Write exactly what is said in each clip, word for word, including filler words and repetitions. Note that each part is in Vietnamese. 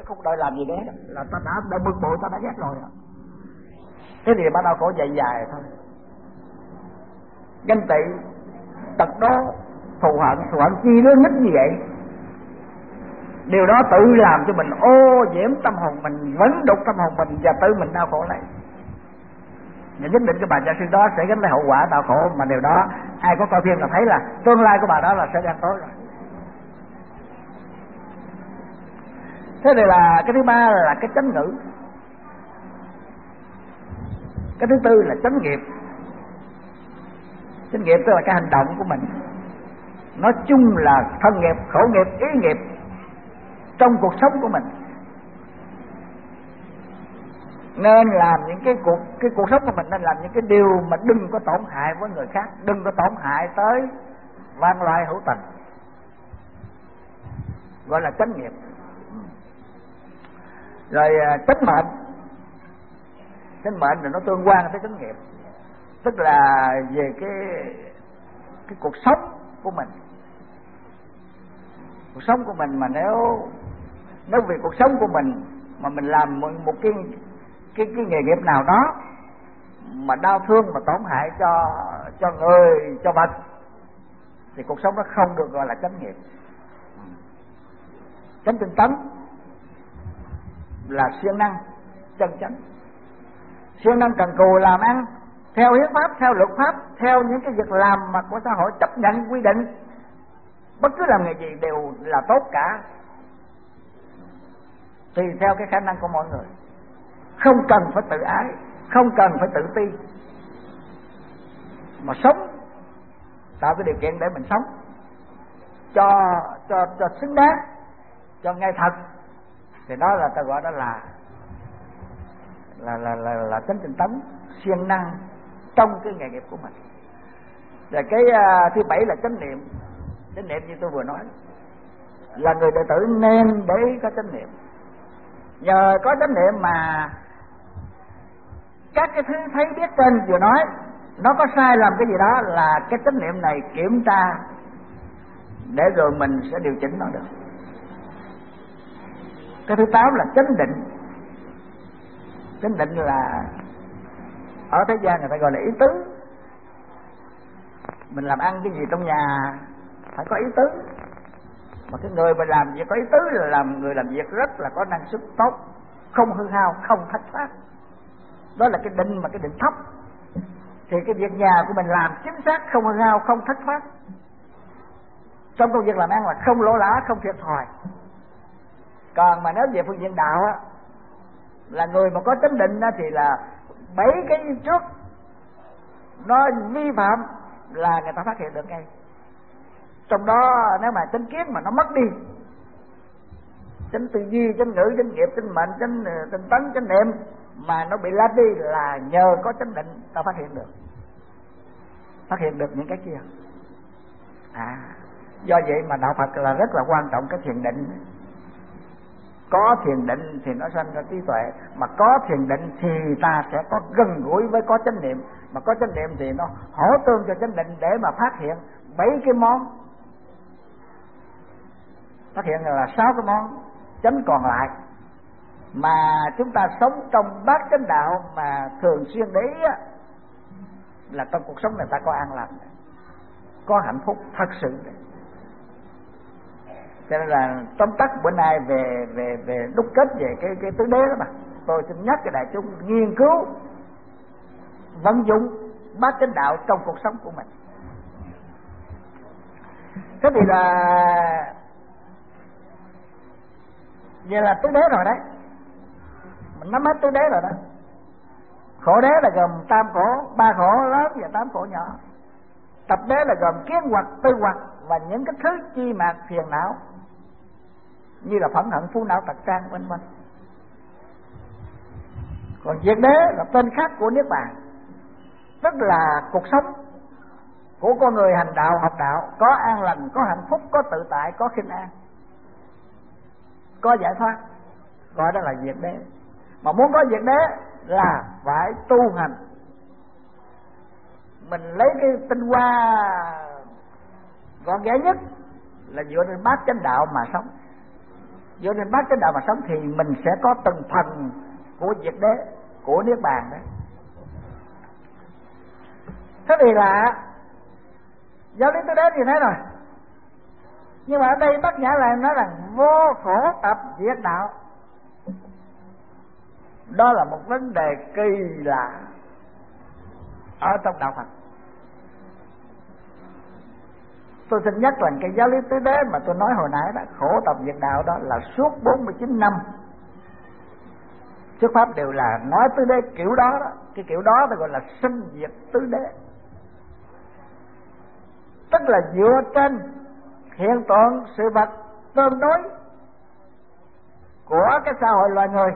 không đòi làm gì nữa, là ta đã đã bực bội, ta đã ghét rồi. Thế thì bắt đầu khổ dài dài thôi. Ganh tị, tật đó, thù hận, thù hận chi nó nít như vậy. Điều đó tự làm cho mình ô nhiễm tâm hồn mình, vấn đục tâm hồn mình và tự mình đau khổ lấy. Và nhất định cái bà gia sư đó sẽ gánh lấy hậu quả đau khổ, mà điều đó ai có coi phim là thấy là tương lai của bà đó là sẽ đen tối rồi. Thế này là cái thứ ba là cái chánh ngữ. Cái thứ tư là chánh nghiệp. Chánh nghiệp tức là cái hành động của mình. Nói chung là thân nghiệp, khẩu nghiệp, ý nghiệp trong cuộc sống của mình. Nên làm những cái cuộc cái cuộc sống của mình nên làm những cái điều mà đừng có tổn hại với người khác, đừng có tổn hại tới vạn loài hữu tình, gọi là chánh nghiệp. Rồi chánh mệnh. Chánh mệnh là nó tương quan tới chánh nghiệp, tức là về cái cái cuộc sống của mình. Cuộc sống của mình mà nếu nếu vì cuộc sống của mình mà mình làm một, một cái cái cái nghề nghiệp nào đó mà đau thương mà tổn hại cho cho người, cho vật, thì cuộc sống nó không được gọi là chánh nghiệp. Chánh tinh tấn là siêng năng chân chánh, siêng năng cần cù làm ăn theo hiến pháp, theo luật pháp, theo những cái việc làm mà của xã hội chấp nhận quy định. Bất cứ làm nghề gì đều là tốt cả, tùy theo cái khả năng của mọi người. Không cần phải tự ái, không cần phải tự ti, mà sống tạo cái điều kiện để mình sống cho cho cho xứng đáng, cho ngay thật, thì đó là ta gọi đó là là là là, là chánh tinh tấn, siêng năng trong cái nghề nghiệp của mình. Rồi cái uh, thứ bảy là chánh niệm. Chánh niệm như tôi vừa nói là người đệ tử nên để có chánh niệm. Nhờ có chánh niệm mà các cái thứ thấy biết trên vừa nói nó có sai lầm cái gì đó là cái chánh niệm này kiểm tra để rồi mình sẽ điều chỉnh nó được. Cái thứ tám là chánh định. Chánh định là ở thế gian người ta gọi là ý tứ. Mình làm ăn cái gì trong nhà phải có ý tứ. Mà cái người mà làm việc có ý tứ là làm người làm việc rất là có năng suất tốt, không hư hao, không thất thoát. Đó là cái định mà cái định thấp. Thì cái việc nhà của mình làm chính xác, không hư hao, không thất thoát. Trong công việc làm ăn là không lỗ lã, không thiệt thòi. Còn mà nếu về phương diện đạo á, là người mà có chánh định á, thì là bảy cái trước nó vi phạm là người ta phát hiện được ngay. Trong đó nếu mà chánh kiến mà nó mất đi, chánh tư duy, chánh ngữ, chánh nghiệp, chánh mệnh, chánh tinh tấn, chánh niệm mà nó bị lát đi là nhờ có chánh định ta phát hiện được, phát hiện được những cái kia. À, do vậy mà đạo Phật là rất là quan trọng cái thiền định. Có thiền định thì nó sanh ra trí tuệ, mà có thiền định thì ta sẽ có gần gũi với có chánh niệm, mà có chánh niệm thì nó hỗ tương cho chánh định để mà phát hiện bảy cái món, phát hiện là sáu cái món chánh còn lại mà chúng ta sống trong bát chánh đạo mà thường xuyên để ý á, là trong cuộc sống này ta có an lành, có hạnh phúc thật sự. Cho nên là tóm tắt bữa nay về về về đúc kết về cái cái tứ đế đó mà tôi xin nhắc cho đại chúng nghiên cứu vận dụng bát chánh đạo trong cuộc sống của mình. Thế thì là vậy là tứ đế rồi đấy, mình nắm hết tứ đế rồi đó. Khổ đế là gồm tam khổ, ba khổ lớn và tám khổ nhỏ. Tập đế là gồm kiến hoặc, tư hoặc và những cái thứ chi mạt phiền não như là phẫn hận, phú não, tật trang vân vân. Còn diệt đế là tên khác của niết bàn, tức là cuộc sống của con người hành đạo, học đạo có an lành, có hạnh phúc, có tự tại, có khinh an, có giải thoát, gọi đó là diệt đế. Mà muốn có diệt đế là phải tu hành. Mình lấy cái tinh hoa gọn ghẽ nhất là dựa trên bát chánh đạo mà sống. dựa trên bát chánh đạo mà sống thì mình sẽ có từng phần của diệt đế, của niết bàn đấy. Thế thì là giáo lý tứ đế như thế rồi. Nhưng mà ở đây Bát Nhã lại nói rằng vô khổ tập diệt đạo. Đó là một vấn đề kỳ lạ ở trong đạo Phật. Tôi xin nhắc là cái giáo lý tứ đế mà tôi nói hồi nãy đó, khổ tập diệt đạo đó là suốt bốn mươi chín năm trước pháp đều là nói tứ đế kiểu đó đó. Cái kiểu đó tôi gọi là sinh diệt tứ đế. Tức là dựa trên hiện tượng sự vật tương đối của cái xã hội loài người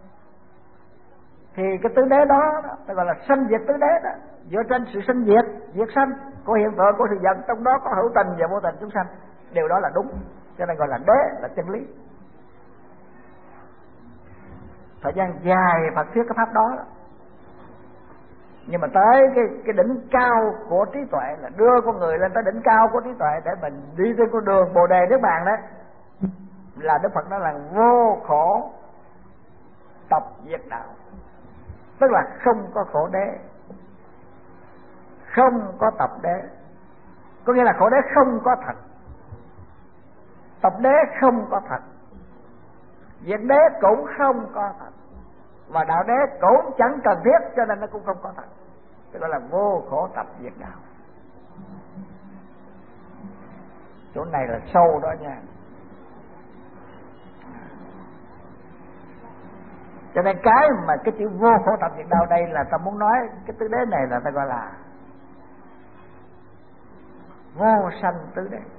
thì cái tứ đế đó, đó tôi gọi là sinh diệt tứ đế đó, dựa trên sự sinh diệt, diệt sanh của hiện tượng của sự vật, trong đó có hữu tình và vô tình chúng sanh. Điều đó là đúng, cho nên gọi là đế, là chân lý. Thời gian dài Phật thuyết cái pháp đó, đó. Nhưng mà tới cái, cái đỉnh cao của trí tuệ là đưa con người lên tới đỉnh cao của trí tuệ để mình đi trên con đường Bồ Đề Niết Bàn đấy, là Đức Phật nói là vô khổ tập diệt đạo. Tức là không có khổ đế, không có tập đế. Có nghĩa là khổ đế không có thật, tập đế không có thật, diệt đế cũng không có thật, và đạo đế cũng chẳng cần thiết, cho nên nó cũng không có thật. Tức là vô khổ tập diệt đạo. Chỗ này là sâu đó nha. Cho nên cái mà cái chữ vô khổ tập diệt đạo đây là ta muốn nói cái tứ đế này là ta gọi là vô sanh tứ đế.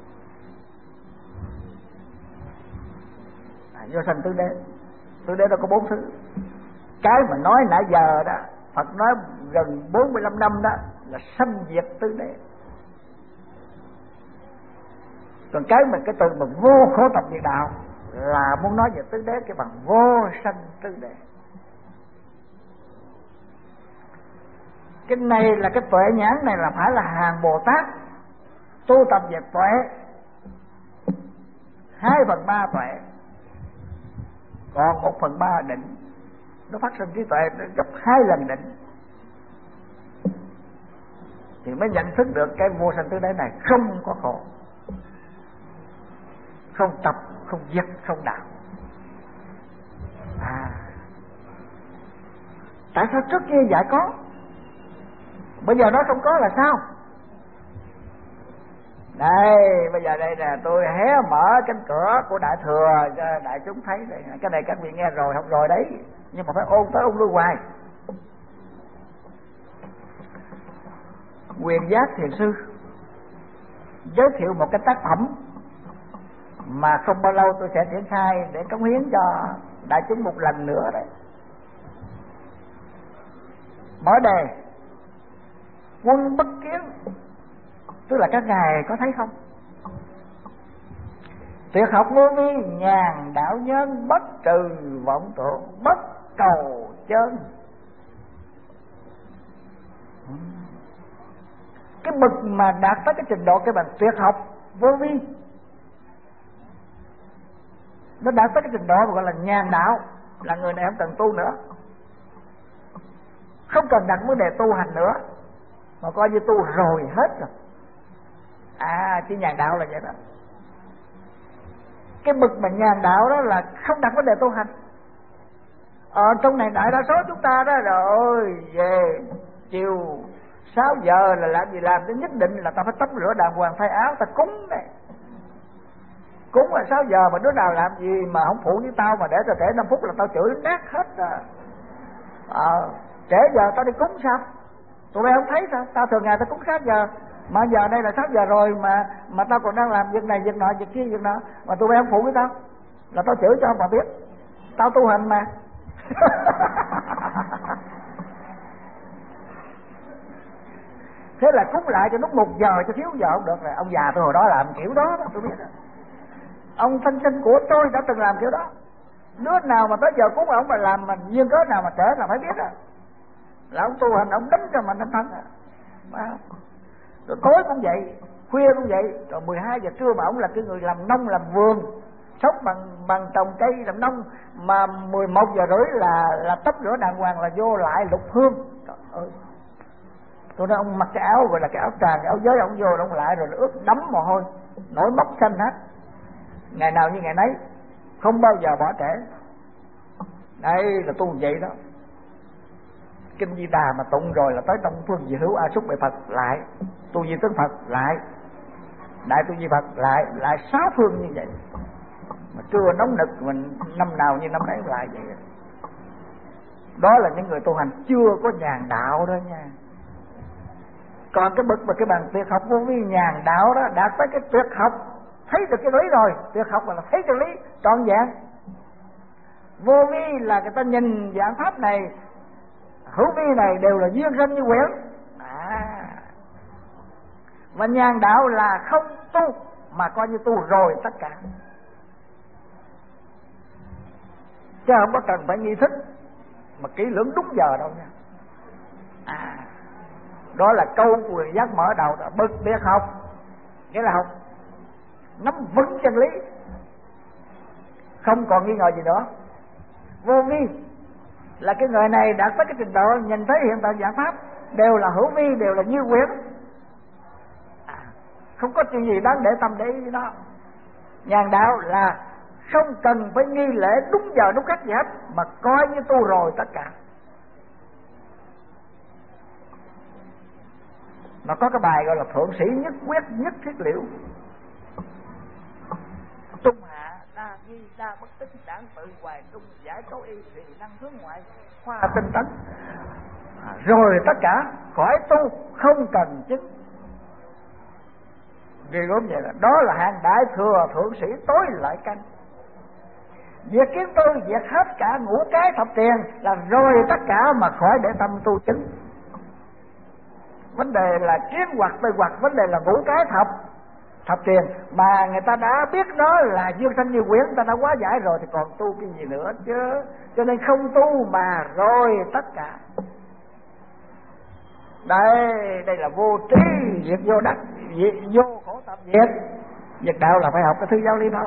À, vô sanh tứ đế. Tứ đế đó có bốn thứ. Cái mà nói nãy giờ đó, Phật nói gần bốn mươi lăm năm đó là sanh diệt tứ đế. Còn cái mà cái từ mà vô khổ tập diệt đạo là muốn nói về tứ đế cái bằng vô sanh tứ đế. Cái này là cái tuệ nhãn này là phải là hàng Bồ Tát tu tập về tuệ hai phần ba tuệ, còn một phần ba định. Nó phát sinh trí tuệ gấp hai lần định thì mới nhận thức được cái vô sanh tứ đế này không có khổ, không tập, không diệt, không đạo. À, tại sao trước kia dạy có, bây giờ nó không có là sao? Đây, bây giờ đây nè, tôi hé mở cánh cửa của Đại Thừa cho đại chúng thấy đây. Cái này các vị nghe rồi, không rồi đấy, nhưng mà phải ôn tới ôn lui hoài. Quyền Giác Thiền Sư giới thiệu một cái tác phẩm mà không bao lâu tôi sẽ triển khai để cống hiến cho đại chúng một lần nữa đấy. Mở đề Quân Bất Kiến, tức là các ngài có thấy không? Tuyệt học vô vi, nhàn đạo nhân, bất trừ vọng tưởng, bất cầu chân. Cái bậc mà đạt tới cái trình độ cái bằng tuyệt học vô vi, nó đạt tới cái trình độ gọi là nhàn đạo, là người này không cần tu nữa, không cần đặt vấn đề tu hành nữa, mà coi như tu rồi hết rồi. À, chỉ nhàn đạo là vậy đó. Cái bậc mà nhàn đạo đó là không đặt vấn đề tu hành. Ở trong này đại đa số chúng ta đó rồi về chiều sáu giờ là làm gì làm, đến nhất định là ta phải tắm rửa đàng hoàng, thay áo, ta cúng này. Cúng là sáu giờ mà đứa nào làm gì mà không phụ với tao mà để cho trễ năm phút là tao chửi nát hết rồi. Ờ, trễ giờ tao đi cúng sao? Tụi bay không thấy sao? Tao thường ngày tao cúng sáu giờ, mà giờ đây là sáu giờ rồi mà mà tao còn đang làm việc này việc nọ việc kia việc nọ, mà tụi bay không phụ với tao là tao chửi cho mà biết. Tao tu hành mà. Thế là cúng lại cho lúc một giờ cho thiếu giờ không được rồi. Ông già tôi hồi đó làm kiểu đó, đó tôi biết đó. Ông thân sinh của tôi đã từng làm kiểu đó. Đứa nào mà tới giờ cúng ông mà làm mà duyên cớ nào mà trễ là phải biết đó, là ông tu hành, ông đánh cho mình anh thân à. Rồi tối cũng vậy, khuya cũng vậy, rồi mười hai giờ trưa mà ông là cái người làm nông làm vườn sống bằng bằng trồng cây làm nông, mà mười một giờ rưỡi là là tắm rửa đàng hoàng là vô lại lục hương. Trời ơi, tôi nói ông mặc cái áo gọi là cái áo tràng, cái áo giới, ông vô ông lại rồi ướt đẫm mồ hôi, nổi mốc xanh hết, ngày nào như ngày nấy, không bao giờ bỏ trễ. Đây là tu vậy đó. Kinh Di Đà mà tụng rồi là tới Đông Phương Diệu Hữu A Xúc Bệ Phật lại, tu Di Tướng Phật lại, Đại Tu Di Phật lại, lại sáu phương như vậy. Mà trưa nóng nực mình năm nào như năm đấy lại vậy. Đó là những người tu hành chưa có nhàn đạo đó nha. Còn cái bậc mà cái bằng tuyệt học vô vi nhàn đạo đó, đạt tới cái tuyệt học thấy được cái lý rồi. Tuyệt học là thấy cái lý trọn vẹn. Vô vi là người ta nhìn dạng pháp này, hữu vi này đều là duyên sinh như quyển. À, và nhàn đạo là không tu mà coi như tu rồi tất cả, chứ không có cần phải nghi thức mà kỹ lưỡng đúng giờ đâu nha. À, đó là câu quyền giác mở đầu đó. Bậc tuyệt học nghĩa là học nắm vững chân lý, không còn nghi ngờ gì nữa. Vô vi là cái người này đạt tới cái trình độ nhìn thấy hiện tượng dạng pháp đều là hữu vi, đều là như quyển, à, không có chuyện gì đáng để tâm để ý đó. Nhàn đạo là không cần phải nghi lễ đúng giờ đúng cách gì hết, mà coi như tu rồi tất cả. Nó có cái bài gọi là thượng sĩ nhất quyết nhất thiết liệu. Trung hạ đa nghi đa bất tích, đảng tự hoài trung, giải tố y thì năng hướng ngoại, khoa tinh tấn, à, rồi tất cả khỏi tu không cần chứng. Vì gốm vậy là đó là hạng đại thừa thượng sĩ tối lợi căn. Việc kiến tư việc hết cả ngũ cái thập tiền là rồi tất cả mà khỏi để tâm tu chứng. Vấn đề là kiến hoặc tư hoặc, vấn đề là ngũ cái thập thập tiền mà người ta đã biết nó là dương sanh như quyển, người ta đã quá giải rồi thì còn tu cái gì nữa chứ. Cho nên không tu mà rồi tất cả. Đây, đây là vô trí, việc vô đắc, việc vô khổ tập việc. Việc đạo là phải học cái thứ giáo lý đó.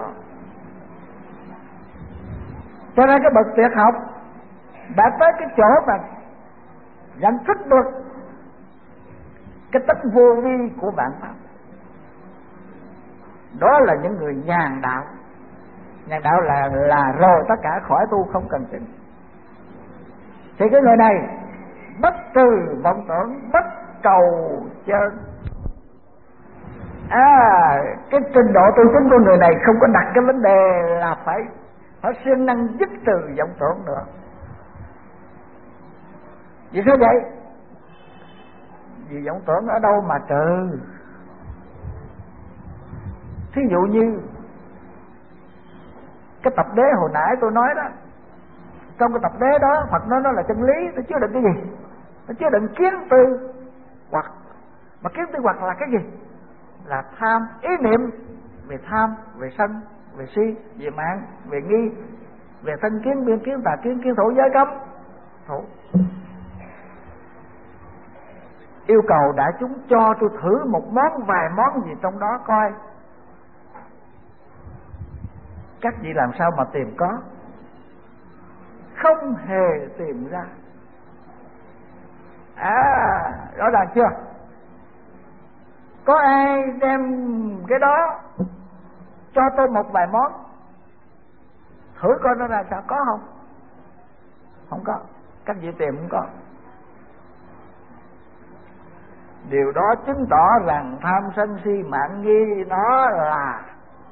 Cho nên cái bậc tuyệt học đã tới cái chỗ mà nhận thức được cái tính vô vi của vạn pháp. Đó là những người nhàn đạo. Nhàn đạo là là rồi tất cả khỏi tu không cần chứng. Thì cái người này bất từ vọng tưởng, bất cầu chân. À, cái trình độ tu chứng của người này không có đặt cái vấn đề là phải phải siêng năng dứt từ vọng tưởng nữa. Vì sao vậy? Vì vọng tưởng ở đâu mà trừ? Thí dụ như cái tập đế hồi nãy tôi nói đó, trong cái tập đế đó Phật nói nó là chân lý, nó chứa đựng cái gì? Nó chứa đựng kiến tư hoặc. Mà kiến tư hoặc là cái gì? Là tham, ý niệm về tham, về sân, về si, về mạng, về nghi, về thân kiến, biên kiến, tà kiến, kiến thủ, giới cấm. Thủ. Yêu cầu đại chúng cho tôi thử một món, vài món gì trong đó coi. Các vị làm sao mà tìm có? Không hề tìm ra. À, rõ ràng chưa? Có ai đem cái đó cho tôi một vài món thử coi nó ra sao, có không? Không có. Các vị tìm không có. Điều đó chứng tỏ rằng tham sân si mạng nghi nó là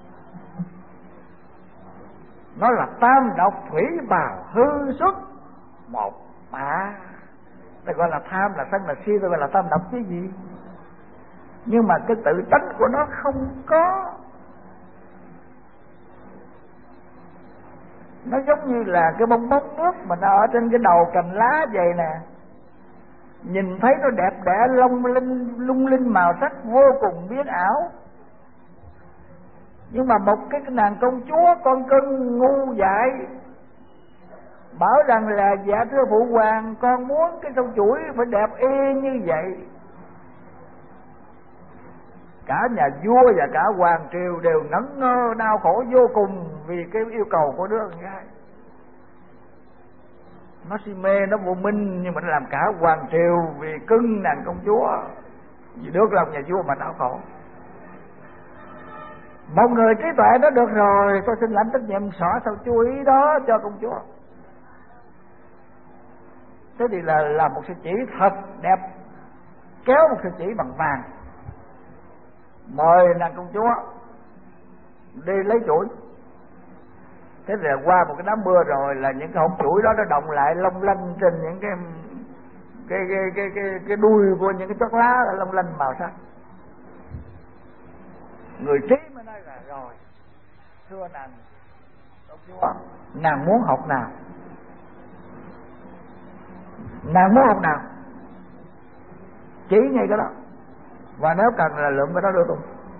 nó là tam độc thủy bào hư xuất một mà. Ta gọi là tham, là sân, là si, ta gọi là tam độc chứ gì. Nhưng mà cái tự tánh của nó không có. Nó giống như là cái bông bóng nước mà nó ở trên cái đầu cành lá vậy nè. Nhìn thấy nó đẹp đẽ, long linh, lung linh màu sắc vô cùng biến ảo. Nhưng mà một cái nàng công chúa con cưng ngu dại bảo rằng là dạ thưa phụ hoàng, con muốn cái sâu chuỗi phải đẹp y như vậy. cả nhà vua và cả hoàng triều đều ngẩn ngơ đau khổ vô cùng vì cái yêu cầu của đứa con gái. Nó si mê, nó vô minh, nhưng mà nó làm cả hoàng triều vì cưng nàng công chúa, vì được lòng nhà vua mà đau khổ. Một người trí tuệ nó được rồi, tôi xin lãnh trách nhiệm xóa sao chú ý đó cho công chúa. Thế thì là là một sợi chỉ thật đẹp, kéo một sợi chỉ bằng vàng, mời nàng công chúa đi lấy chuỗi. Thế là qua một cái đám mưa rồi là những cái hột chuỗi đó nó động lại long lanh trên những cái cái cái cái cái, cái đuôi của những cái chót lá long lanh màu sắc. Người trí mới nói là rồi, thưa nàng công chúa, nàng muốn học nào, nàng muốn học nào chỉ ngay cái đó, và nếu cần là lượm cái đó đưa tôi,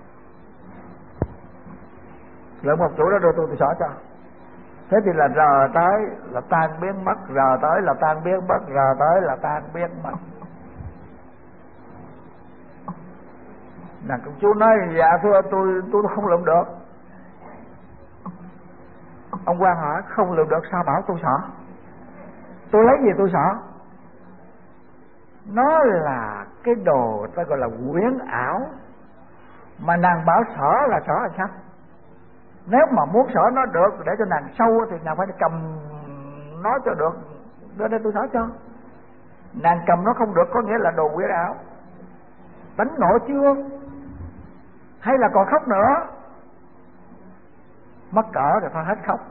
lượm một chuỗi đó đưa tôi, tôi xỏ cho. Thế thì là rờ tới là tan biến mất, rờ tới là tan biến mất, rờ tới là tan biến mất. Nàng công chúa nói dạ thưa tôi tôi không lượm được. Ông quan hỏi không lượm được sao bảo tôi xỏ, tôi lấy gì tôi xỏ? Nó là cái đồ ta gọi là quyến ảo, mà nàng bảo xỏ là xỏ là sao? Nếu mà muốn xỏ nó được để cho nàng sâu thì nàng phải cầm nó cho được, đưa đây tôi xỏ cho. Nàng cầm nó không được có nghĩa là đồ quyến ảo. Đánh nổi chưa? Hay là còn khóc nữa? Mất cỡ rồi thôi hết khóc.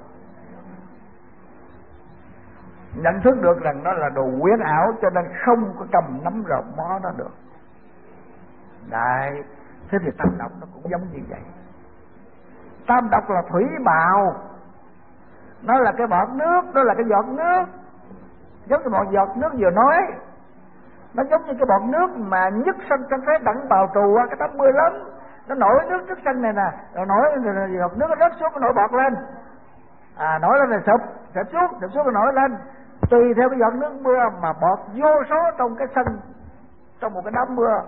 Nhận thức được rằng nó là đồ quyến ảo cho nên không có cầm nắm rộp mó nó được. Đấy, thế thì tam độc nó cũng giống như vậy. Tam độc là thủy bào, nó là cái bọt nước, nó là cái giọt nước, giống như một giọt nước vừa nói. Nó giống như cái bọt nước mà nhất sân sân thế đặng bào trù qua cái tấm mưa lớn, nó nổi nước trước sân này nè, rồi nổi rồi giọt nước nó rớt xuống, nó nổi bọt lên, à nổi lên rồi sụp, sụp xuống, sụp xuống rồi nổi lên. Tùy theo cái giọt nước mưa mà bọt vô số trong cái sân, trong một cái đám mưa.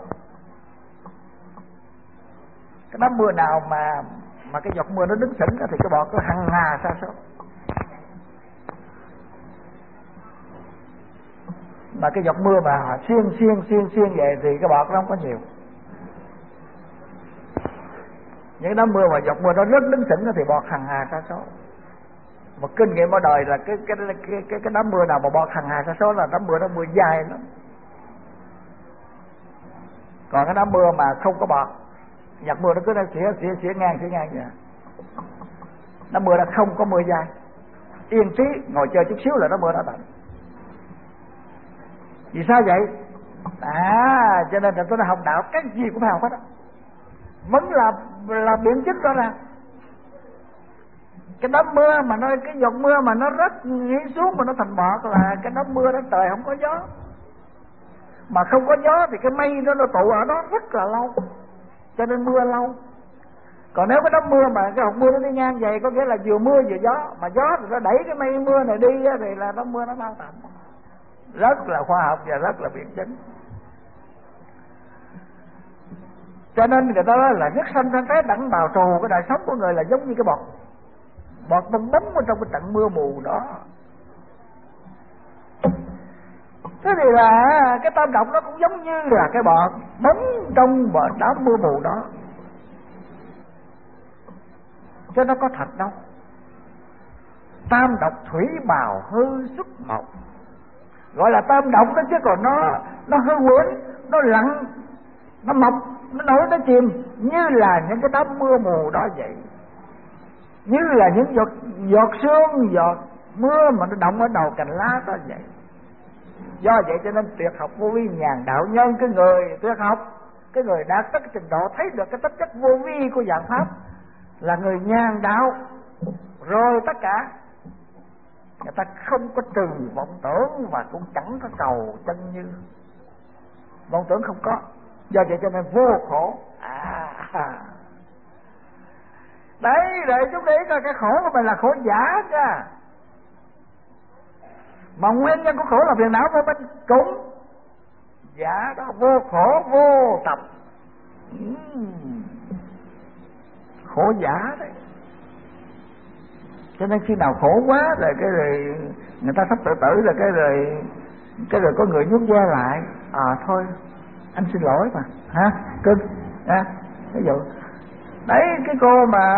Cái đám mưa nào mà mà cái giọt mưa nó đứng sững thì cái bọt nó hằng hà sa số. Mà cái giọt mưa mà xiên xiên xiên xiên vậy thì cái bọt nó không có nhiều. Những đám mưa mà giọt mưa nó rất đứng sững thì bọt hằng hà sa số. Một kinh nghiệm ở đời là cái cái cái cái cái đám mưa nào mà bọt hằng hà sa số là đám mưa đó mưa dài lắm. Còn cái đám mưa mà không có bọt, giọt mưa nó cứ nó xỉa xỉa xỉa ngang xỉa ngang vậy. Đám mưa nó không có mưa dài, yên trí ngồi chơi chút xíu là nó mưa đã tạnh. Vì sao vậy? À, cho nên là tôi đã học đạo cái gì cũng phải học hết á. Vẫn là là biện chứng đó ra. Cái đám mưa mà nó cái giọt mưa mà nó rớt nghĩ xuống mà nó thành bọt là cái đám mưa đó trời không có gió. Mà không có gió thì cái mây nó nó tụ ở đó rất là lâu, cho nên mưa lâu. Còn nếu cái đám mưa mà cái hột mưa nó đi ngang vậy có nghĩa là vừa mưa vừa gió, mà gió thì nó đẩy cái mây mưa này đi thì là đám mưa nó mau tạnh. Rất là khoa học và rất là biện chứng. Cho nên người ta nói là nhất sanh sanh thế đặng bào trù, cái đời sống của người là giống như cái bọt bọt bong bóng ở trong cái trận mưa mù đó. Thế thì là cái tam độc nó cũng giống như là cái bọt bóng trong bờ đám mưa mù đó, chứ nó có thật đâu. Tam độc thủy bào hư xuất mộc, gọi là tam độc đó, chứ còn nó nó hư quyển, nó lặng, nó mọc, nó nổi, nó chìm, như là những cái đám mưa mù đó vậy, như là những giọt giọt sương, giọt mưa mà nó động ở đầu cành lá đó vậy. Do vậy cho nên tuyệt học vô vi nhàn đạo nhân, cái người tuyệt học, cái người đạt tới cái trình độ thấy được cái tính chất vô vi của dạng pháp là người nhàn đạo rồi. Tất cả người ta không có trừ vọng tưởng và cũng chẳng có cầu chân như. Vọng tưởng không có, do vậy cho nên vô khổ. À đấy, để chúng để coi cái khổ của mình là khổ giả nha, mà nguyên nhân của khổ là phiền não vô minh cũng giả đó, vô khổ vô tập. uhm. khổ giả đấy. Cho nên khi nào khổ quá rồi cái rồi người ta sắp tự tử rồi cái rồi cái rồi có người nhún ve lại, à thôi anh xin lỗi mà hả cưng ha, ví dụ đấy cái cô mà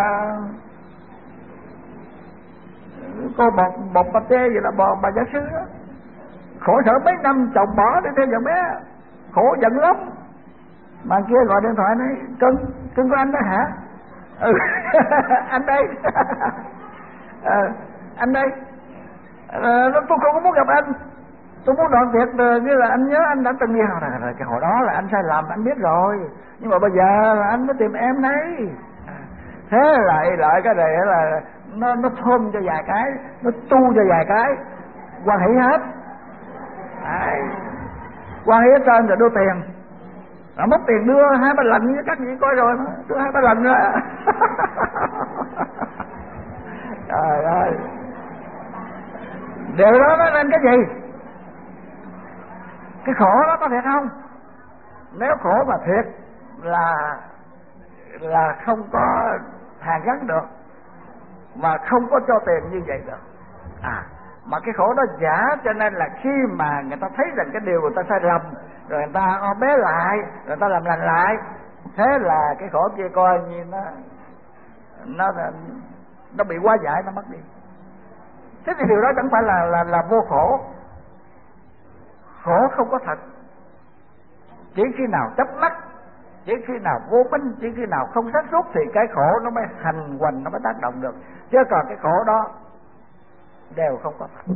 cô bọt bọt bà tê vậy là bò bà giả sư đó, khổ sở mấy năm chồng bỏ để theo vợ bé, khổ giận lắm mà kia gọi điện thoại nói cưng cưng của anh đó hả, ừ anh đây à, anh đây à, tôi không muốn gặp anh, tôi muốn đoạn tuyệt như là anh nhớ anh đã từng đi học rồi, cái hồi đó là anh sai lầm anh biết rồi, nhưng mà bây giờ là anh mới tìm em đấy. Thế lại lại cái này là nó nó thơm cho vài cái, nó tu cho vài cái, quan hỷ hết, đấy. Quan hỷ hết trơn rồi đưa tiền, rồi mất tiền đưa hai ba lần với các vị coi rồi, đưa hai ba lần nữa. Trời ơi, điều đó nó nên cái gì? Cái khổ đó có thiệt không? Nếu khổ mà thiệt là là không có hàn gắn được, mà không có cho tiền như vậy được. À, mà cái khổ đó giả, cho nên là khi mà người ta thấy rằng cái điều người ta sai lầm, rồi người ta o bé lại, rồi người ta làm lành lại, thế là cái khổ kia coi như nó nó nó bị quá giải, nó mất đi. Thế thì điều đó chẳng phải là là là vô khổ. Khổ không có thật. Chỉ khi nào chấp mắc, chỉ khi nào vô minh, chỉ khi nào không sáng suốt thì cái khổ nó mới hành hoành, nó mới tác động được. Chứ còn cái khổ đó đều không có thật.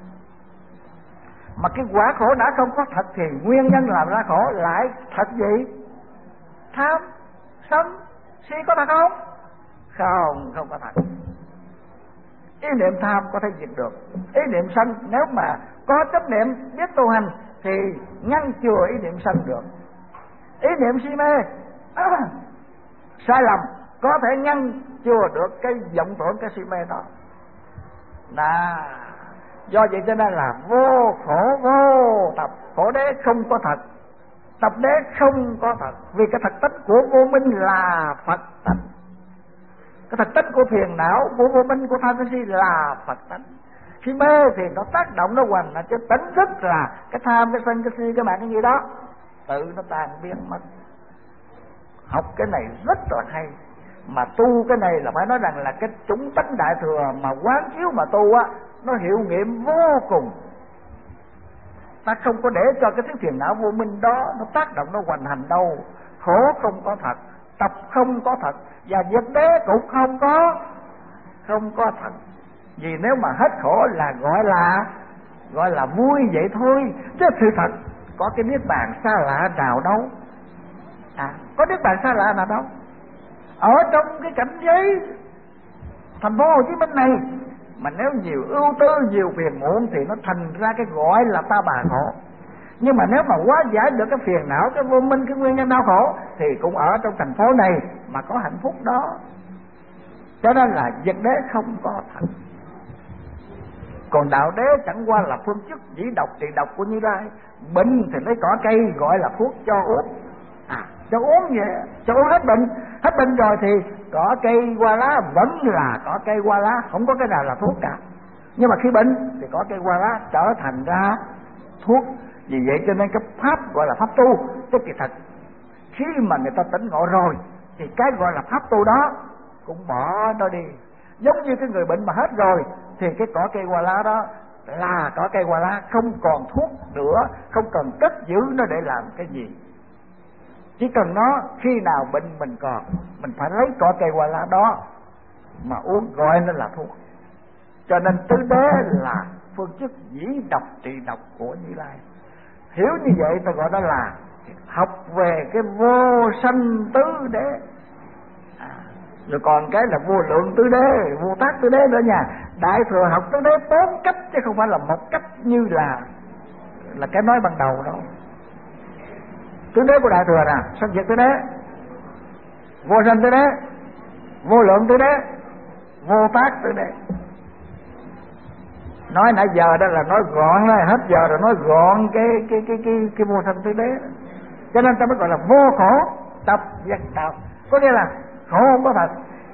Mà cái quả khổ đã không có thật thì nguyên nhân làm ra khổ lại thật gì? Tham, sân, si có thật không? Không, không có thật. Ý niệm tham có thể diệt được. Ý niệm sân nếu mà có chấp niệm biết tu hành thì ngăn chừa ý niệm sân được. Ý niệm si mê à, sai lầm có thể ngăn chừa được cái vọng tưởng, cái si mê đó. Là do vậy cho nên là vô khổ vô tập. Khổ đế không có thật, tập đế không có thật. Vì cái thật tánh của vô minh là Phật tánh, cái thật tánh của phiền não, của vô minh, của tham sân si là Phật tánh. Si mê thì nó tác động, nó hoành là cái tánh rất là cái tham, cái sân, cái si, cái mạng, cái gì đó tự nó tan biến mất. Học cái này rất là hay, mà tu cái này là phải nói rằng là cái chủng tánh đại thừa mà quán chiếu mà tu á, nó hiệu nghiệm vô cùng. Ta không có để cho cái thứ phiền não vô minh đó nó tác động, nó hoành hành đâu. Khổ không có thật, tập không có thật, và diệt đế cũng không có không có thật. Vì nếu mà hết khổ là gọi là gọi là vui vậy thôi, chứ sự thật có cái niết bàn xa lạ nào đâu. À, có niết bàn xa lạ nào đâu. Ở trong cái cảnh giới thành phố Hồ Chí Minh này mà nếu nhiều ưu tư, nhiều phiền muộn thì nó thành ra cái gọi là ta bà khổ. Nhưng mà nếu mà hóa giải được cái phiền não, cái vô minh, cái nguyên nhân đau khổ thì cũng ở trong thành phố này mà có hạnh phúc đó. Cho nên là diệt đế không có thật. Còn đạo đế chẳng qua là phương chức dĩ độc trị độc của Như Lai. Bệnh thì lấy cỏ cây gọi là thuốc cho uống, à, cho uống vậy, cho uống hết bệnh. Hết bệnh rồi thì cỏ cây hoa lá vẫn là cỏ cây hoa lá, không có cái nào là thuốc cả. Nhưng mà khi bệnh thì cỏ cây hoa lá trở thành ra thuốc. Vì vậy cho nên cái pháp gọi là pháp tu. Cái kỳ thật khi mà người ta tỉnh ngộ rồi thì cái gọi là pháp tu đó cũng bỏ nó đi. Giống như cái người bệnh mà hết rồi thì cái cỏ cây hoa lá đó là cỏ cây hoa lá, không còn thuốc nữa, không cần cất giữ nó để làm cái gì. Chỉ cần nó khi nào bệnh mình còn, mình phải lấy cỏ cây hoa lá đó mà uống, gọi nó là thuốc. Cho nên tứ đế là phương chức dĩ độc trị độc của Như Lai. Hiểu như vậy ta gọi đó là học về cái vô sanh tứ đế. À, rồi còn cái là vô lượng tứ đế, vô tác tứ đế nữa nha. Đại thừa học tứ đế bốn cách chứ không phải là một cách như là là cái nói ban đầu đâu. Tứ đế của đại thừa nè: sanh diệt tứ đế, vô sanh tứ đế, vô lượng tứ đế, vô tác tứ đế. Nói nãy giờ đó là nói gọn rồi, hết giờ rồi nói gọn cái cái cái cái cái vô sanh tứ đế. Cho nên ta mới gọi là vô khổ tập diệt đạo. Có nghĩa là khổ không có thật.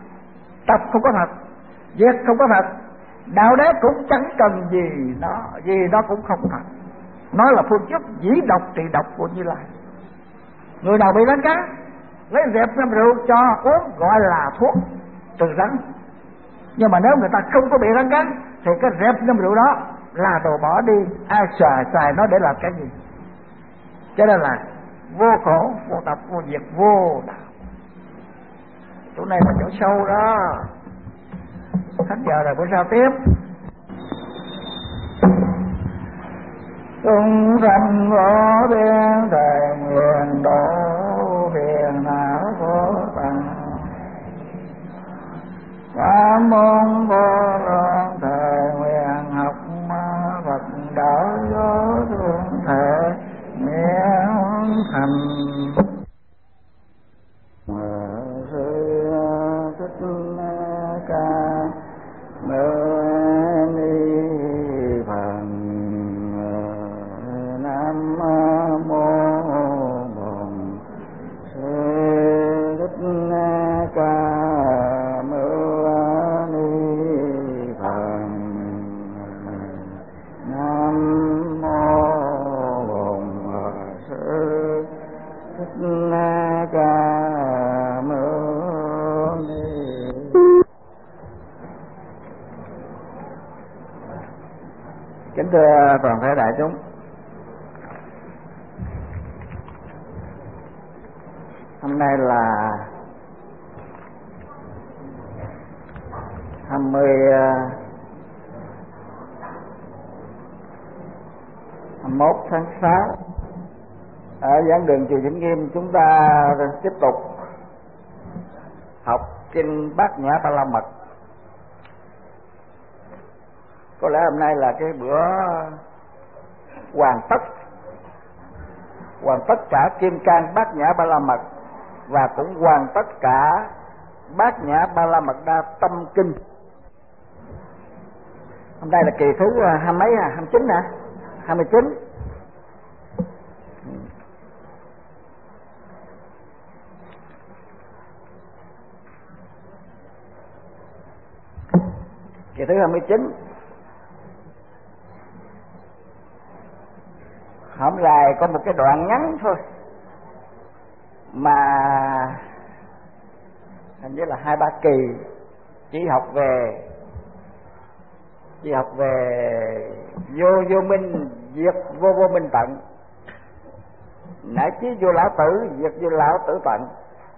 tập không có thật, việc không có thật, đạo đế cũng chẳng cần gì nó, vì nó cũng không thật. Nó là phương pháp dĩ độc trị độc của Như Lai. Người nào bị rắn cắn, lấy dẹp ngâm rượu cho uống gọi là thuốc trừ rắn. Nhưng mà nếu người ta không có bị rắn cắn thì cái dẹp ngâm rượu đó là đồ bỏ đi, ai xài xài nó để làm cái gì. Cho nên là vô khổ, vô tập, vô diệt, vô đạo. Chỗ này là chỗ sâu đó. Hết giờ rồi, bữa sau tiếp. Chúng sanh vô biên thời nguyện độ phiền não vô tận. Pháp môn vô lượng thời nguyện học Phật đạo vô thương thể miễn thành. Sư Thích Ca Mâu Ni Phật. Nam mô Bổn Sư Thích Ca Mâu Ni Phật. Nam mô Bổn Sư Thích Ca Mâu Ni. Kính thưa toàn thể đại chúng, hôm nay là hai mươi hai mươi mốt tháng sáu. Ở giảng đường chùa Vĩnh Nghiêm chúng ta tiếp tục học kinh Bát Nhã Ba La Mật. Có lẽ hôm nay là cái bữa hoàn tất hoàn tất cả Kim Cang Bát Nhã Ba La Mật, và cũng hoàn tất cả Bát Nhã Ba La Mật Đa Tâm Kinh. Hôm nay là kỳ thứ hai mấy à? hai mươi chín hả? hai mươi chín. Kỳ thứ hai mươi chín. Hôm nay có một cái đoạn ngắn thôi mà hình như là hai ba kỳ chỉ học về chỉ học về vô vô minh diệt vô vô minh tận, nãy chí vô lão tử diệt vô lão tử tận,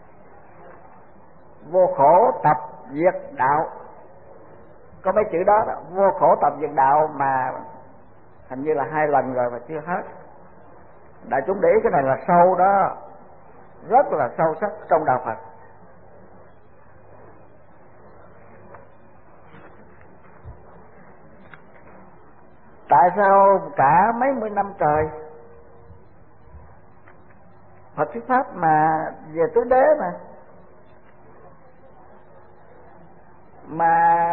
vô khổ tập diệt đạo. Có mấy chữ đó, đó vô khổ tập diệt đạo mà hình như là hai lần rồi mà chưa hết. Đại chúng để ý cái này là sâu đó, rất là sâu sắc trong đạo Phật. Tại sao cả mấy mươi năm trời Phật thuyết pháp mà về tứ đế mà mà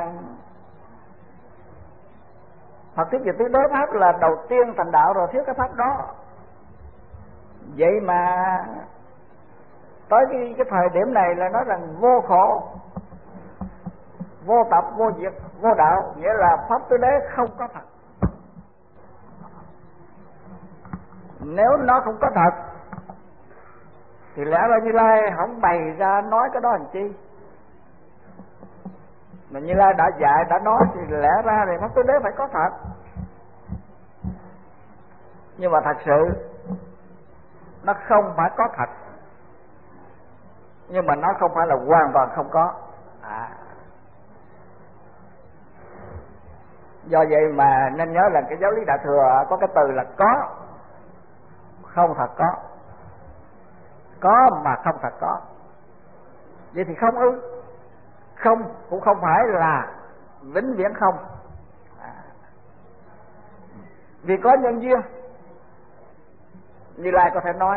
Phật thuyết về tứ đế pháp là đầu tiên thành đạo rồi thuyết cái pháp đó. Vậy mà tới cái, cái thời điểm này là nói rằng vô khổ, vô tập, vô diệt, vô đạo, nghĩa là pháp tứ đế không có thật. Nếu nó không có thật thì lẽ ra Như Lai không bày ra nói cái đó làm chi. Mà Như Lai đã dạy, đã nói thì lẽ ra thì pháp tứ đế phải có thật. Nhưng mà thật sự nó không phải có thật, nhưng mà nó không phải là hoàn toàn không có. À. Do vậy mà nên nhớ là cái giáo lý Đại Thừa có cái từ là có, không thật có, có mà không thật có. Vậy thì không ư? Không cũng không phải là vĩnh viễn không. À. Vì có nhân duyên, Như Lai có thể nói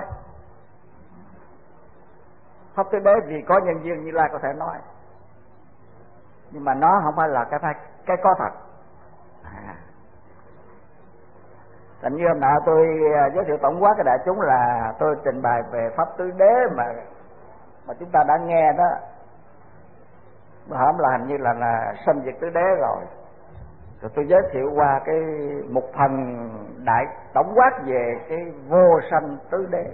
pháp tứ đế vì có nhân duyên, Như Lai có thể nói, nhưng mà nó không phải là cái cái có thật. À. Thành như hôm nọ tôi giới thiệu tổng quát cái đại chúng là tôi trình bày về pháp tứ đế mà mà chúng ta đã nghe đó, hổm là hình như là là sanh diệt tứ đế rồi. Rồi tôi giới thiệu qua cái một phần đại tổng quát về cái vô sanh tứ đế.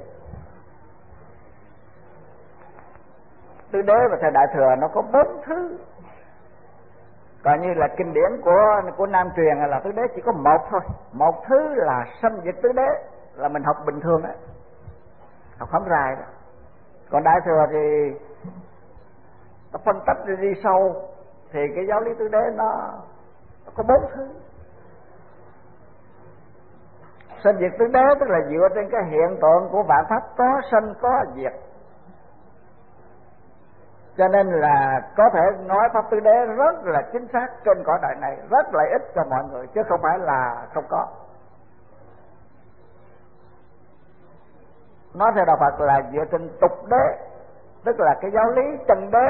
Tứ đế và thời Đại Thừa nó có bốn thứ. Còn như là kinh điển của của Nam truyền là tứ đế chỉ có một thôi. Một thứ là sanh diệt tứ đế, là mình học bình thường đấy, học không dài đó. Còn Đại Thừa thì nó phân tách đi, đi sâu, thì cái giáo lý tứ đế nó, nó có bốn thứ. Sanh diệt tứ đế tức là dựa trên cái hiện tượng của vạn pháp có sanh có diệt, cho nên là có thể nói pháp tứ đế rất là chính xác trên cõi đời này, rất lợi ích cho mọi người, chứ không phải là không có. Nói theo đạo Phật là dựa trên tục đế, tức là cái giáo lý chân đế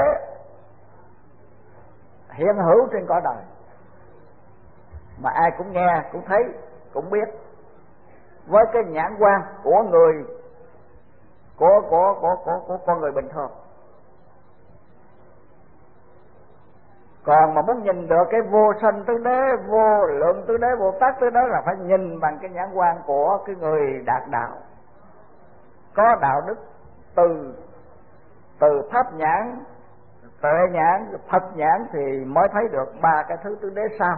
hiện hữu trên cõi đời, mà ai cũng nghe, cũng thấy, cũng biết, với cái nhãn quan của người của của của của, của con người bình thường. Còn mà muốn nhìn được cái vô sanh tứ đế, vô lượng tứ đế, vô tác tứ đế là phải nhìn bằng cái nhãn quan của cái người đạt đạo, có đạo đức, từ từ pháp nhãn, tuệ nhãn, Phật nhãn thì mới thấy được ba cái thứ tứ đế sau.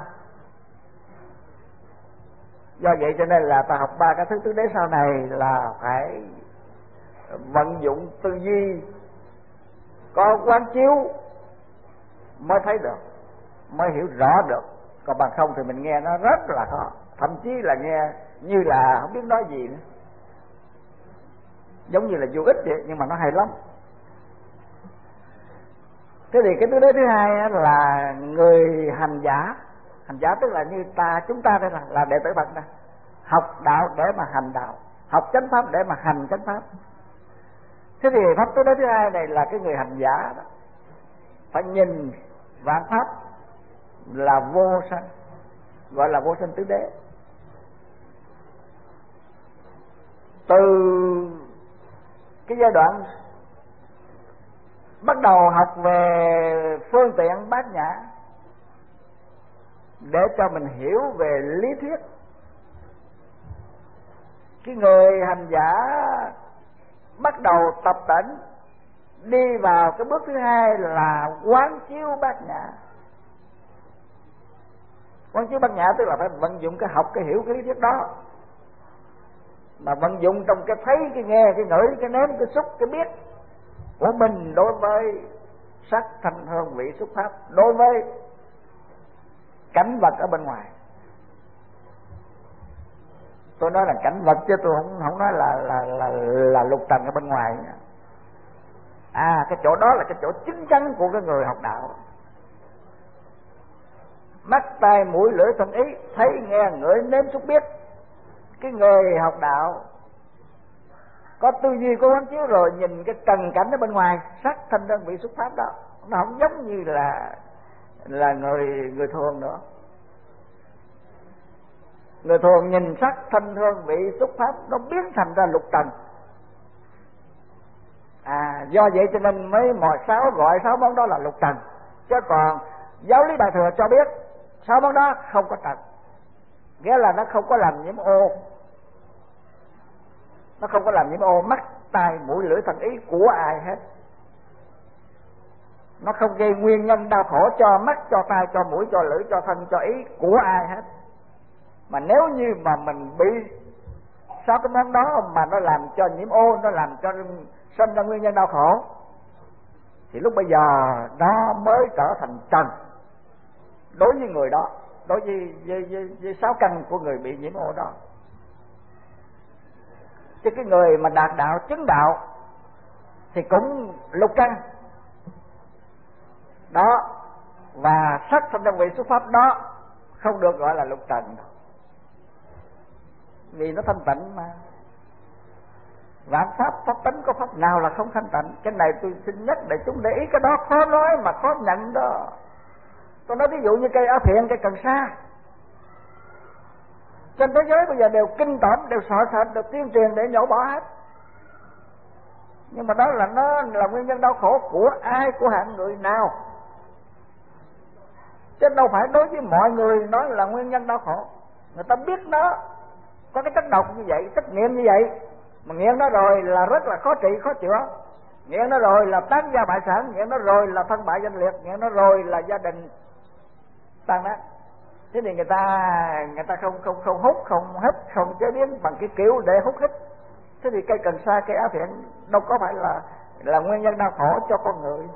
Do vậy cho nên là ta học ba cái thứ tứ đế sau này là phải vận dụng tư duy, có quán chiếu mới thấy được, mới hiểu rõ được. Còn bằng không thì mình nghe nó rất là khó, thậm chí là nghe như là không biết nói gì nữa, giống như là vô ích vậy, nhưng mà nó hay lắm. Thế thì cái tứ đế thứ hai là người hành giả. Hành giả tức là như ta, chúng ta đây là, là đệ tử Phật này, học đạo để mà hành đạo, học chánh pháp để mà hành chánh pháp. Thế thì pháp tứ đế thứ hai này là cái người hành giả đó, phải nhìn vạn pháp là vô sanh, gọi là vô sanh tứ đế. Từ cái giai đoạn bắt đầu học về phương tiện bát nhã để cho mình hiểu về lý thuyết, cái người hành giả bắt đầu tập tễnh đi vào cái bước thứ hai là quán chiếu bát nhã. Quán chiếu bát nhã tức là phải vận dụng cái học, cái hiểu cái lý thuyết đó, mà vận dụng trong cái thấy, cái nghe, cái ngửi, cái nếm, cái xúc, cái biết của mình đối với sắc thanh hương vị xúc pháp, đối với cảnh vật ở bên ngoài. Tôi nói là cảnh vật chứ tôi không không nói là là là là lục trần ở bên ngoài. À, cái chỗ đó là cái chỗ chính chắn của cái người học đạo. Mắt tai mũi lưỡi thân ý, thấy nghe ngửi nếm xúc biết. Cái người học đạo có tư duy, có quán chiếu rồi, nhìn cái trần cảnh ở bên ngoài, sắc thanh đơn vị xúc pháp đó, nó không giống như là là người người thường nữa. Người thường nhìn sắc thanh hương vị xúc pháp nó biến thành ra lục trần. À, do vậy cho nên mới mọi sáu gọi sáu món đó là lục trần. Chứ còn giáo lý Đại Thừa cho biết sáu món đó không có trần, nghĩa là nó không có làm nhiễm ô, nó không có làm nhiễm ô mắt tai mũi lưỡi thân ý của ai hết. Nó không gây nguyên nhân đau khổ cho mắt, cho tai, cho mũi, cho lưỡi, cho thân, cho ý của ai hết. Mà nếu như mà mình bị sáu cái món đó mà nó làm cho nhiễm ô, nó làm cho sinh ra nguyên nhân đau khổ, thì lúc bây giờ nó mới trở thành trần đối với người đó, đối với, với, với, với sáu căn của người bị nhiễm ô đó. Chứ cái người mà đạt đạo, chứng đạo thì cũng lục căn đó, và sắc thanh đơn vị xuất pháp đó không được gọi là lục trần đâu, vì nó thanh tịnh mà. Vạn pháp, pháp tánh có pháp nào là không thanh tịnh? Cái này tôi xin nhắc để chúng để ý, cái đó khó nói mà khó nhận đó. Tôi nói ví dụ như cây á phiện, cây cần sa, trên thế giới bây giờ đều kinh tởm, đều sợ sệt, đều tuyên truyền để nhổ bỏ hết. Nhưng mà đó là nó là nguyên nhân đau khổ của ai, của hạng người nào? chứ đâu phải đối với mọi người nói là nguyên nhân đau khổ. Người ta biết nó có cái chất độc như vậy, chất nghiện như vậy, mà nghiện nó rồi là rất là khó trị, khó chữa. Nghiện nó rồi là tán gia bại sản, nghiện nó rồi là thân bại danh liệt, nghiện nó rồi là gia đình tan nát. Thế thì người ta người ta không không không hút, không hít, không chế biến bằng cái kiểu để hút hít. Thế thì cây cần sa, cây á phiện đâu có phải là là nguyên nhân đau khổ cho con người.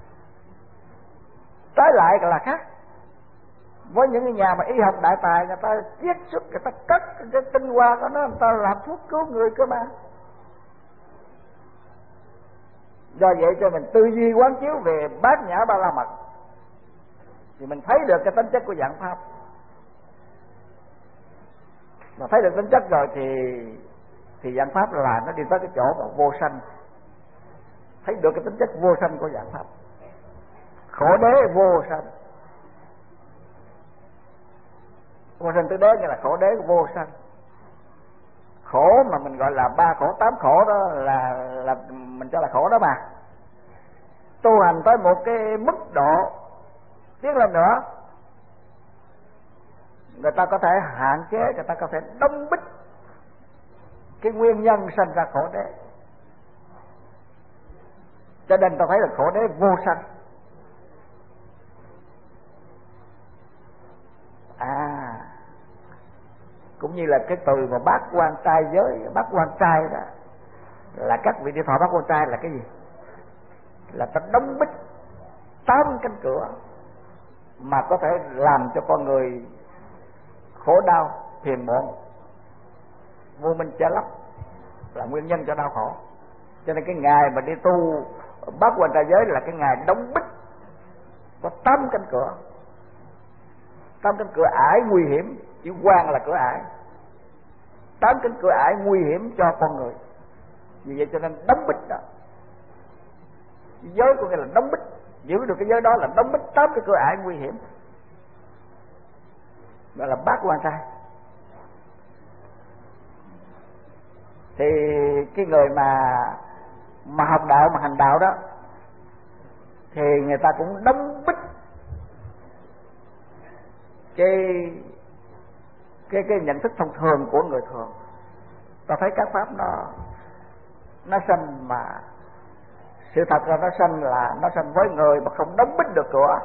Trái lại là khác. Với những cái nhà mà y học đại tài, người ta chiết xuất, người ta cất cái tinh hoa của nó, người ta làm thuốc cứu người cơ mà. Do vậy cho mình tư duy quán chiếu về bát nhã ba la mật thì mình thấy được cái tính chất của dạng pháp. Mà thấy được tính chất rồi thì thì dạng pháp là nó đi tới cái chỗ mà vô sanh. Thấy được cái tính chất vô sanh của dạng pháp. Khổ đế vô sanh. Vô sanh tứ đế nghĩa là khổ đế vô sanh. Khổ mà mình gọi là ba khổ tám khổ đó là là mình cho là khổ đó mà. Tu hành tới một cái mức độ tiến lên nữa, người ta có thể hạn chế, người ta có thể đóng bít cái nguyên nhân sanh ra khổ đế. Cho nên ta thấy là khổ đế vô sanh. À, cũng như là cái từ mà bát quan trai giới, bát quan trai đó là các vị đi thọ bát quan trai là cái gì? Là ta đóng bít tám cánh cửa mà có thể làm cho con người khổ đau, phiền muộn, vô minh che lấp, là nguyên nhân cho đau khổ. Cho nên cái ngày mà đi tu bát quan trai giới là cái ngày đóng bít có tám cánh cửa. Tám cánh cửa ải nguy hiểm, chữ quan là cửa ải. Tám cánh cửa ải nguy hiểm cho con người. Vì vậy cho nên đóng bít đó. Giới của nghĩa là đóng bít, giữ được cái giới đó là đóng bít tám cái cửa ải nguy hiểm. Đó là bát quan trai. Thì cái người mà mà học đạo, mà hành đạo đó, thì người ta cũng đóng bít cái cái cái nhận thức thông thường của người thường. Ta thấy các pháp nó nó sanh, mà sự thật là nó sanh là nó sanh với người mà không đóng bít được cửa,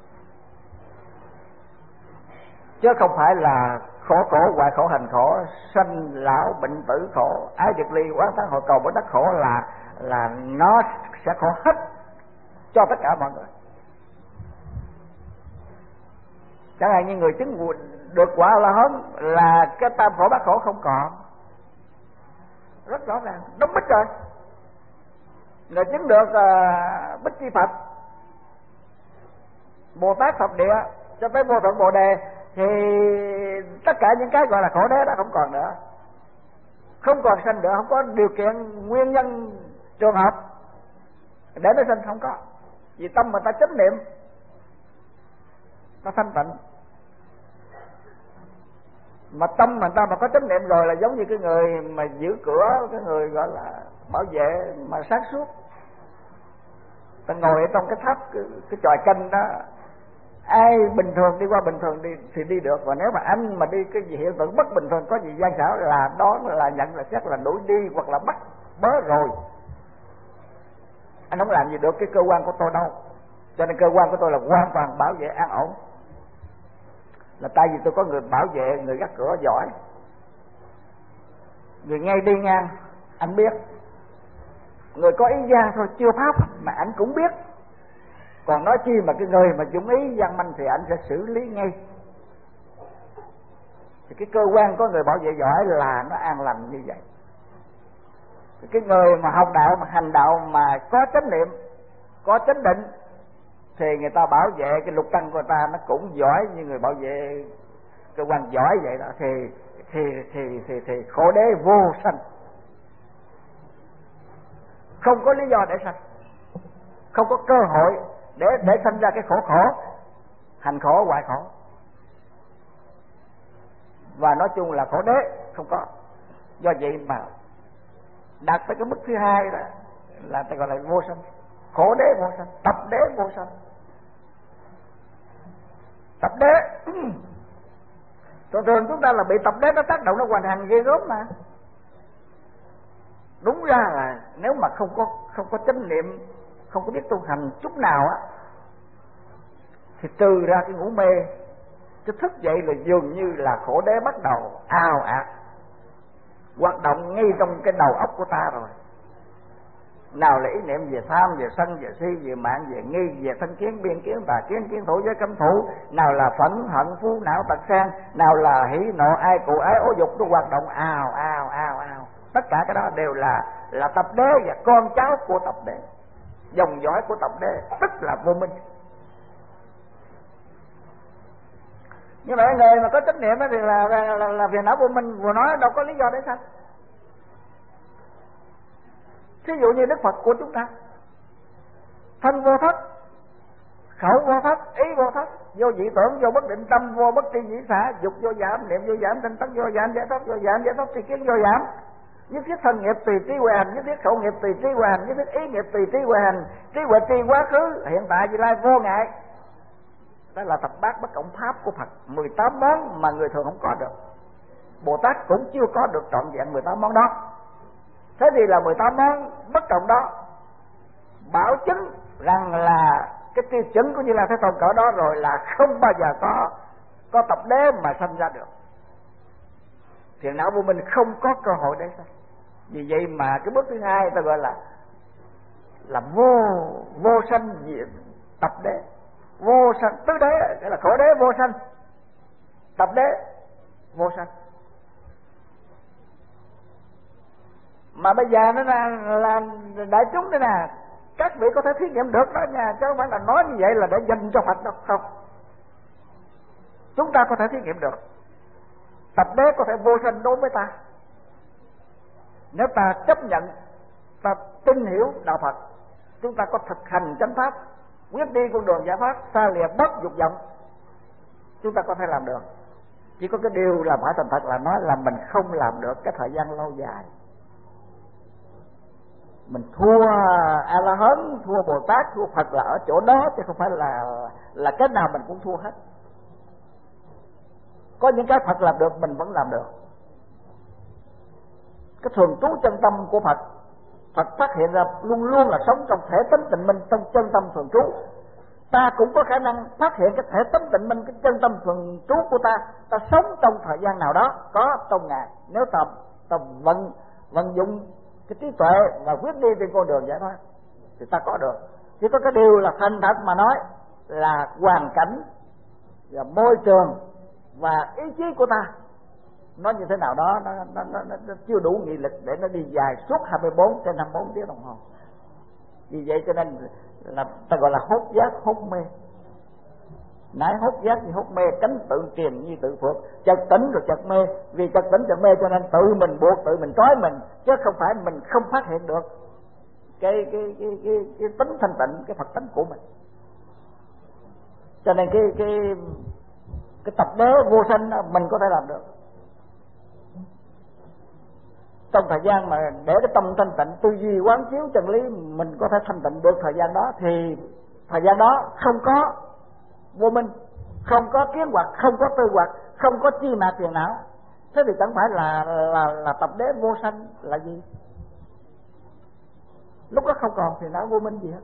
chứ không phải là khổ khổ hoại khổ hành khổ, sanh lão bệnh tử khổ, ái biệt ly quán tán hội cầu bất đắc khổ là là nó sẽ khổ hết cho tất cả mọi người. Chẳng hạn như người chứng được quả La Hán là cái tam khổ bát khổ không còn, rất rõ ràng, đóng bít rồi. Người chứng được uh, Bích Chi Phật, Bồ Tát Phật Địa cho tới Vô Thượng Bồ Đề, thì tất cả những cái gọi là khổ đế đã không còn nữa, không còn sanh nữa, không có điều kiện nguyên nhân trường hợp để nó sanh, không có. Vì tâm mà ta chánh niệm, ta thanh tịnh. Mà tâm mà ta mà có chánh niệm rồi là giống như cái người mà giữ cửa, cái người gọi là bảo vệ mà sáng suốt. Ta ngồi ở trong cái tháp, cái, cái chòi canh đó, ai bình thường đi qua bình thường đi thì đi được, và nếu mà anh mà đi cái gì hiện tượng bất bình thường, có gì gian xảo là đó là nhận là chắc là đuổi đi hoặc là bắt bớ rồi. Anh không làm gì được cái cơ quan của tôi đâu. Cho nên cơ quan của tôi là hoàn toàn bảo vệ an ổn, là tại vì tôi có người bảo vệ, người gác cửa giỏi. Người ngay đi ngang anh biết, người có ý gian thôi chưa pháp mà anh cũng biết. Còn nói chi mà cái người mà dụng ý gian manh thì anh sẽ xử lý ngay. Thì cái cơ quan có người bảo vệ giỏi là nó an lành như vậy. Cái người mà học đạo, mà hành đạo mà có chánh niệm, có chánh định, thì người ta bảo vệ cái lục căn của ta nó cũng giỏi như người bảo vệ cơ quan giỏi vậy đó, thì thì thì thì, thì khổ đế vô sanh, không có lý do để sanh, không có cơ hội để để sanh ra cái khổ khổ, hành khổ hoại khổ. Và nói chung là khổ đế không có. Do vậy mà đạt tới cái mức thứ hai đó là ta gọi là vô sanh, khổ đế vô sanh, tập đế vô sanh. Tập đế thường thường chúng ta là bị tập đế nó tác động, nó hoành hành ghê gớm mà. Đúng ra là nếu mà không có không có chánh niệm, không có biết tu hành chút nào á, thì trừ ra cái ngủ mê, cái thức dậy là dường như là khổ đế bắt đầu ào ạt hoạt động ngay trong cái đầu óc của ta rồi. Nào là ý niệm về tham, về sân, về si, về mạng, về nghi, về thân kiến, biên kiến, tà kiến, kiến thủ, giới cấm thủ. Nào là phẫn hận, phú não, tật sang. Nào là hỉ nộ, ai cụ, ái ố dục, nó hoạt động ào ào ào ào. Tất cả cái đó đều là là tập đế và con cháu của tập đế, dòng dõi của tập đế, tức là vô minh. Như vậy người mà có trách nhiệm thì là là, là, là phiền não vô minh, vừa nói đâu có lý do để sao. Ví dụ như Đức Phật của chúng ta, thân vô thất, khẩu vô thất, ý vô thất, vô dị tưởng, vô bất định tâm, vô bất tri dĩ xả, dục vô giảm, niệm vô giảm, tinh tấn vô giảm, giải thoát vô giảm, giải thoát tri kiến vô giảm. Nhất thiết thân nghiệp tùy trí huệ hành, nhất thiết khẩu nghiệp tùy trí huệ hành, nhất thiết ý nghiệp tùy trí huệ hành, trí huệ tri quá khứ, hiện tại, vị lai vô ngại. Đó là thập bát bất cộng pháp của Phật, mười tám món mà người thường không có được. Bồ Tát cũng chưa có được trọn vẹn mười tám món đó. Thế thì là mười tám món bất cộng đó bảo chứng rằng là cái tiêu chuẩn của Như Lai Thế Tôn cỡ đó rồi là không bao giờ có có tập đế mà sanh ra được. Phiền não vô minh không có cơ hội để sanh. Vì vậy mà cái bước thứ hai ta gọi là là vô vô sanh diệt tập đế. Vô sanh tứ đế, nghĩa là khổ đế vô sanh, tập đế vô sanh. Mà bây giờ nó là, là đại chúng đây nè, các vị có thể thí nghiệm được đó nha, chứ không phải là nói như vậy là để dành cho Phật đâu. Không, chúng ta có thể thí nghiệm được. Tập đế có thể vô sanh đối với ta nếu ta chấp nhận, ta tin hiểu đạo Phật, chúng ta có thực hành chánh pháp, quyết đi con đường giải thoát, xa lìa bất dục vọng, chúng ta có thể làm được. Chỉ có cái điều là phải thành thật là nói là mình không làm được cái thời gian lâu dài. Mình thua A La Hán, thua Bồ Tát, thua Phật là ở chỗ đó, chứ không phải là là cái nào mình cũng thua hết. Có những cái Phật làm được mình vẫn làm được. Cái thường trú chân tâm của Phật, Phật phát hiện ra luôn luôn là sống trong thể tánh tịnh minh, trong chân tâm thường trú. Ta cũng có khả năng phát hiện cái thể tánh tịnh minh, cái chân tâm thường trú của ta, ta sống trong thời gian nào đó có trong ngày. Nếu ta ta vận vận dụng cái trí tuệ và quyết đi trên con đường giải thoát thì ta có được. Chỉ có cái điều là thành thật mà nói là hoàn cảnh và môi trường và ý chí của ta nó như thế nào đó, nó, nó, nó, nó chưa đủ nghị lực để nó đi dài suốt hai mươi bốn trên năm mươi bốn tiếng đồng hồ. Vì vậy cho nên là ta gọi là hốt giác hốt mê. Nãy hốt giác như hốt mê, cánh tự kiềm như tự phượt, chợt tỉnh rồi chợt mê. Vì chợt tỉnh chợt mê cho nên tự mình buộc, tự mình trói mình, chứ không phải mình không phát hiện được cái cái cái cái, cái tính thanh tịnh, cái Phật tánh của mình. Cho nên cái cái cái tập đế vô sanh mình có thể làm được. Trong thời gian mà để cái tâm thanh tịnh, tư duy quán chiếu chân lý, mình có thể thanh tịnh được thời gian đó, thì thời gian đó không có vô minh, không có kiến hoặc, không có tư hoặc, không có chi mạt phiền não. Thế thì chẳng phải là là là tập đế vô sanh là gì? Lúc đó không còn phiền não vô minh gì hết.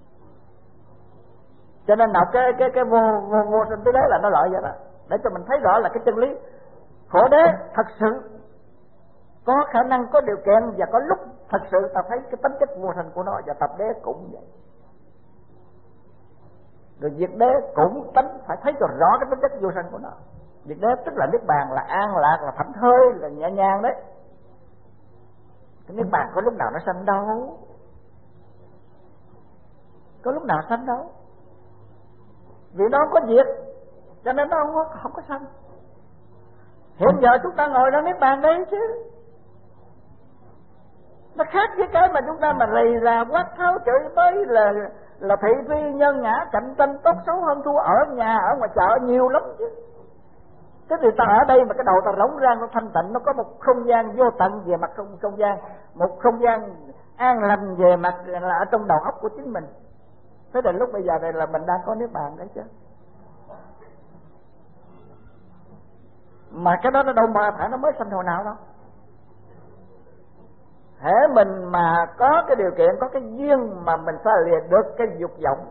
Cho nên nào cái cái cái vô vô, vô sanh tứ đế là nó lợi vậy đó, để cho mình thấy rõ là cái chân lý khổ đế thật sự có khả năng, có điều kiện, và có lúc thật sự ta thấy cái tính chất vô sanh của nó, và tập đế cũng vậy. Rồi diệt đế cũng tính phải thấy cho rõ cái tính chất vô sanh của nó. Diệt đế tức là niết bàn, là an lạc, là thảnh thơi, là nhẹ nhàng đấy. Cái niết bàn có lúc nào nó sanh đâu, có lúc nào sanh đâu, vì nó có diệt cho nên nó không có, không có sanh. Hiện giờ chúng ta ngồi ra niết bàn đấy chứ, nó khác với cái mà chúng ta mà lì là quát tháo chửi bới, là là thị phi nhân ngã, cạnh tranh tốt xấu hơn thua, ở nhà ở ngoài chợ nhiều lắm chứ. Thế thì ta ở đây mà cái đầu ta rỗng rang, nó thanh tịnh, nó có một không gian vô tận về mặt không không gian, một không gian an lành về mặt là ở trong đầu óc của chính mình. Thế đến lúc bây giờ này là mình đang có niết bàn đấy chứ. Mà cái đó nó đâu mà phải nó mới sanh hồi nào đâu. Hễ mình mà có cái điều kiện, có cái duyên mà mình sẽ lìa được cái dục vọng,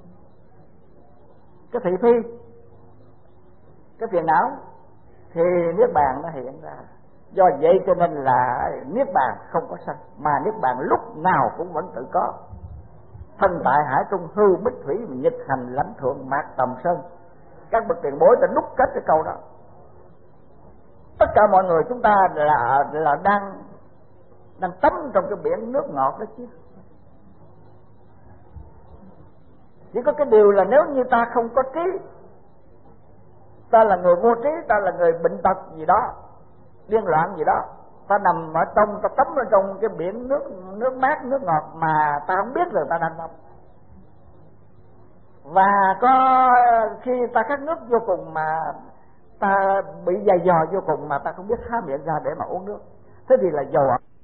cái thị phi, cái phiền não, thì niết bàn nó hiện ra. Do vậy cho nên là niết bàn không có sanh, mà niết bàn lúc nào cũng vẫn tự có. Thân tại hải trung hư bích thủy, nhật hành lãnh thượng mạc tầm sơn. Các bậc tiền bối đã đúc kết cái câu đó. Tất cả mọi người chúng ta là là đang đang tắm trong cái biển nước ngọt đó chứ. Chỉ có cái điều là nếu như ta không có trí, ta là người vô trí, ta là người bệnh tật gì đó, điên loạn gì đó, ta nằm ở trong, ta tắm ở trong cái biển nước nước mát, nước ngọt mà ta không biết là ta đang tắm. Và có khi ta khát nước vô cùng mà ta bị dày dò vô cùng mà ta không biết há miệng ra để mà uống nước. Thế thì là dầu